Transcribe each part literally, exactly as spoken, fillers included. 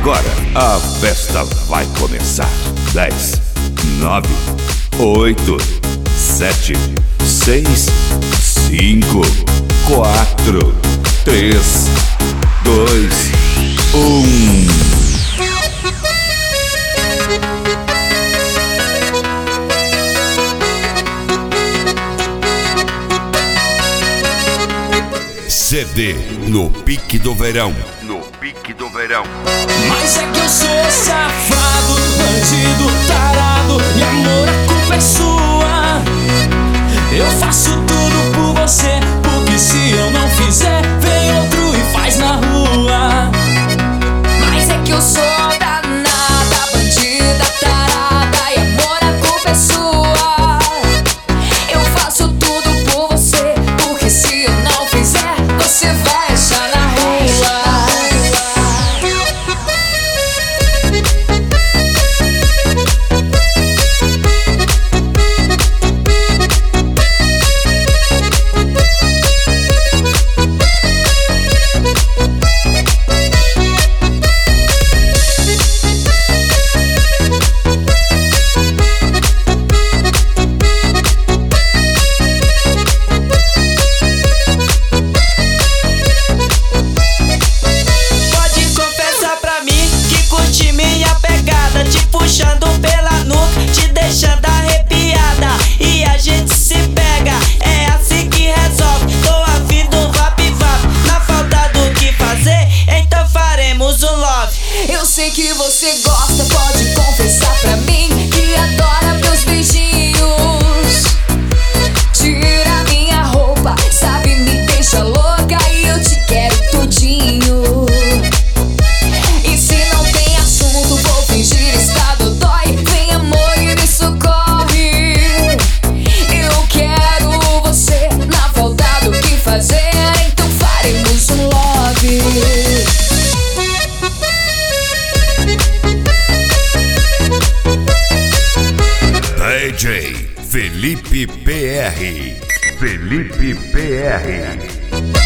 Agora a festa vai começar. Dez, nove, oito, sete, seis, cinco, quatro, três, dois, um. C D no pique do verão. No pique do verão. Mas é que eu sou safado, bandido, tarado, e amor, a culpa é sua. Eu faço tudo por você, porque se eu não fizer, vem outro e faz na rua. Mas é que eu sou danada, bandida, tarada, e amor, a culpa é sua. Eu faço tudo por você, porque se eu não fizer, você vai achar na rua. Puxando pela nuca, te deixando arrepiada, e a gente se pega, é assim que resolve. Tô afim do vap-vap, na falta do que fazer, então faremos um love. Eu sei que você gosta, pode confessar pra mim que adora meus beijinhos. Tira minha roupa, sabe, me deixa louca, e eu te quero tudinho. E se não tem assunto, vou fingir estado dói. Vem amor e me socorre. Eu quero você, na falta do que fazer, então faremos um love. D J Felipe P R. Felipe P R.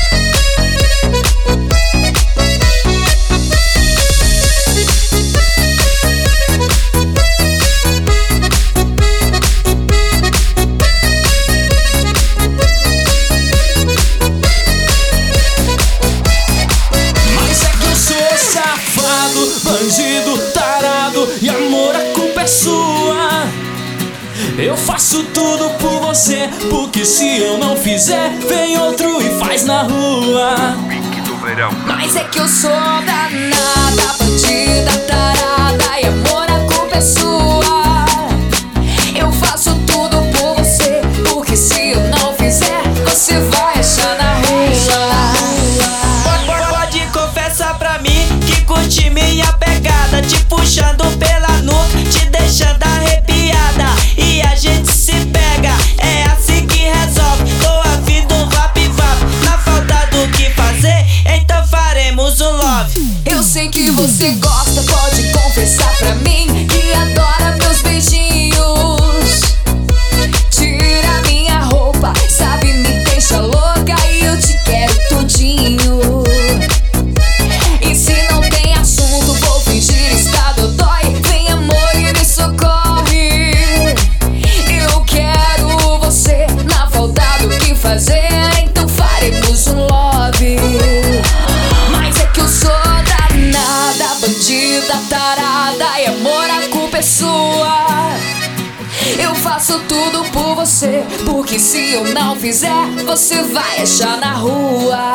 Bandido, tarado, e amor, a culpa é sua. Eu faço tudo por você, porque se eu não fizer, vem outro e faz na rua. Pique do verão. Mas é que eu sou danada, bandida, tarada, e amor, a culpa é sua. Eu faço tudo por você, porque se eu não fizer, você vai achar na rua. Pode confessar pra mim que curte minha pegada, te puxando pela nuca, te deixando arrepiada, e a gente se pega, é assim que resolve. Tô afim do vap-vap, na falta do que fazer, então faremos um love. Eu sei que você gosta, pode confessar pra mim que adora meus beijinhos. Tira minha roupa, sabe, me deixa louca, e eu te quero tudinho. E se não tem assunto, vou fingir estado dói. Vem amor e me socorre. Eu quero você, na falta do que fazer, então faremos um love. Mas é que eu sou danada, bandida, tarada, e amor, a culpa é sua. Eu faço tudo por você, porque se eu não fizer, você vai achar na rua.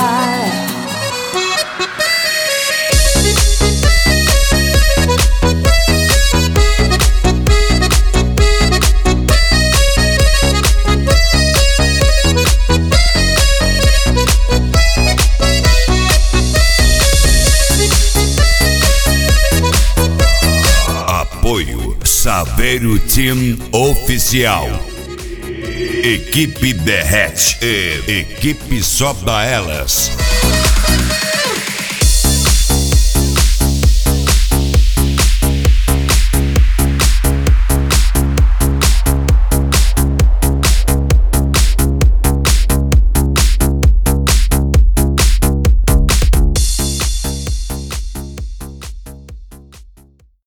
Apoio Saveiro Team Oficial. Equipe Derrete e Equipe Só da Elas.